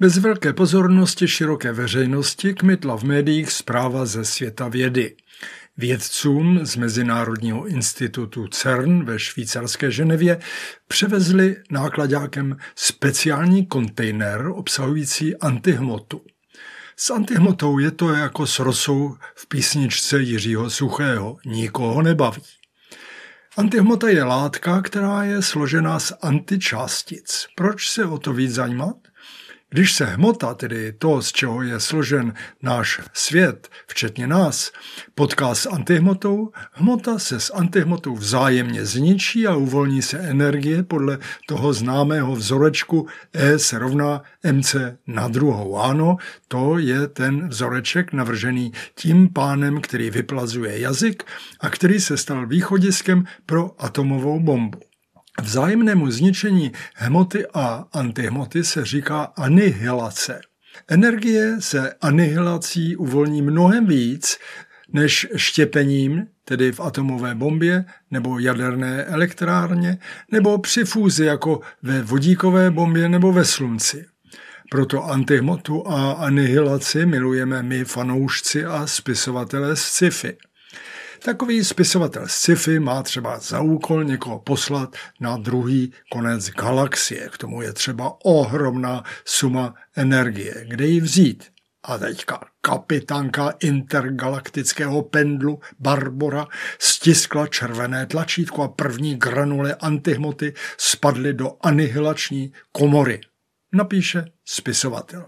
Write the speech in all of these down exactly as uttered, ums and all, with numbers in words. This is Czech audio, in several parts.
Bez velké pozornosti široké veřejnosti kmitla v médiích zpráva ze světa vědy. Vědcům z Mezinárodního institutu CERN ve švýcarské Ženevě převezli náklaďákem speciální kontejner obsahující antihmotu. S antihmotou je to jako s rosou v písničce Jiřího Suchého. Nikoho nebaví. Antihmota je látka, která je složená z antičástic. Proč se o to víc zajímat? Když se hmota, tedy to, z čeho je složen náš svět, včetně nás, potká s antihmotou, hmota se s antihmotou vzájemně zničí a uvolní se energie podle toho známého vzorečku E se rovná mc na druhou. Ano, to je ten vzoreček navržený tím pánem, který vyplazuje jazyk a který se stal východiskem pro atomovou bombu. Vzájemnému zničení hmoty a antihmoty se říká anihilace. Energie se anihilací uvolní mnohem víc než štěpením, tedy v atomové bombě nebo jaderné elektrárně, nebo při fúzi jako ve vodíkové bombě nebo ve slunci. Proto antihmotu a anihilaci milujeme my fanoušci a spisovatelé z sci-fi. Takový spisovatel z sci-fi má třeba za úkol někoho poslat na druhý konec galaxie. K tomu je třeba ohromná suma energie. Kde ji vzít? A teďka kapitánka intergalaktického pendlu Barbora stiskla červené tlačítko a první granule antihmoty spadly do anihilační komory. Napíše spisovatel.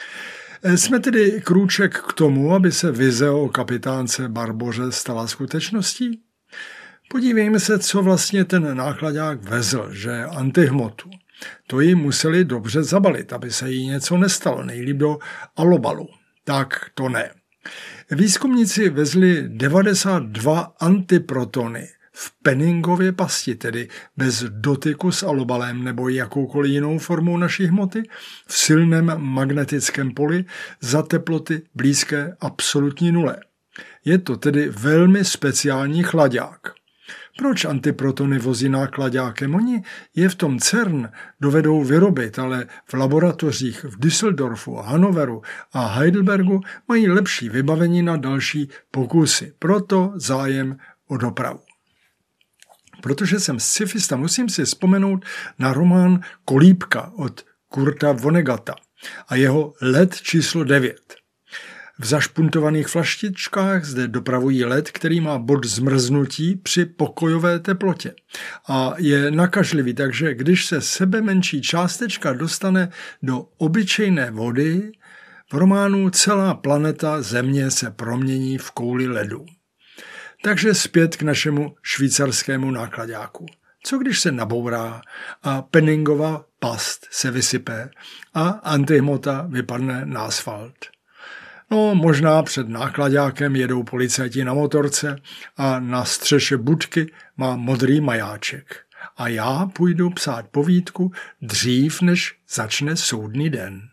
Jsme tedy krůček k tomu, aby se vize o kapitánce Barboře stala skutečností? Podívejme se, co vlastně ten náklaďák vezl, že antihmotu. To ji museli dobře zabalit, aby se jí něco nestalo, nejlíp do alobalu. Tak to ne. Výzkumníci vezli devadesát dva antiprotony v Penningově pasti, tedy bez dotyku s alobalem nebo jakoukoliv jinou formou naší hmoty, v silném magnetickém poli za teploty blízké absolutní nule. Je to tedy velmi speciální chlaďák. Proč antiprotony vozí náklaďákem? Oni je v tom CERN dovedou vyrobit, ale v laboratořích v Düsseldorfu, Hannoveru a Heidelbergu mají lepší vybavení na další pokusy. Proto zájem o dopravu. Protože jsem scifista, musím si vzpomenout na román Kolíbka od Kurta Vonnegata a jeho Led číslo devět. V zašpuntovaných flaštičkách zde dopravují led, který má bod zmrznutí při pokojové teplotě a je nakažlivý, takže když se sebe menší částečka dostane do obyčejné vody, v románu celá planeta Země se promění v kouli ledu. Takže zpět k našemu švýcarskému náklaďáku. Co když se nabourá a Penningova past se vysype a antihmota vypadne na asfalt? No, možná před náklaďákem jedou policajti na motorce a na střeše budky má modrý majáček. A já půjdu psát povídku dřív, než začne soudný den.